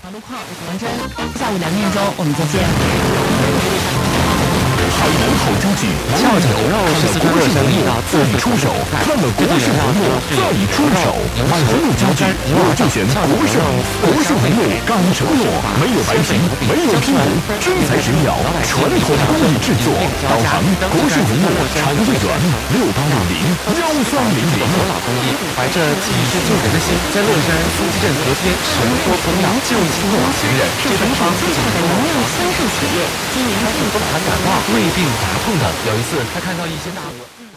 路况，我是王真。下午2点钟我们再见。 海南好经济， 翘脚牛肉是四川热山地道自己出手， 看了国士红肉再出手，买红肉经济，我就选国士红肉，敢承诺，没有白皮，没有批文，真材实料，传统工艺制作，导航国士红肉产业园68601300。 老工艺，怀着济世救人的心，在乐山苏溪镇河边神说风浪救济过往行人，这种方式的农药销售企业经营风寒感冒、胃病、牙痛等。有一次，他看到一些大鹅。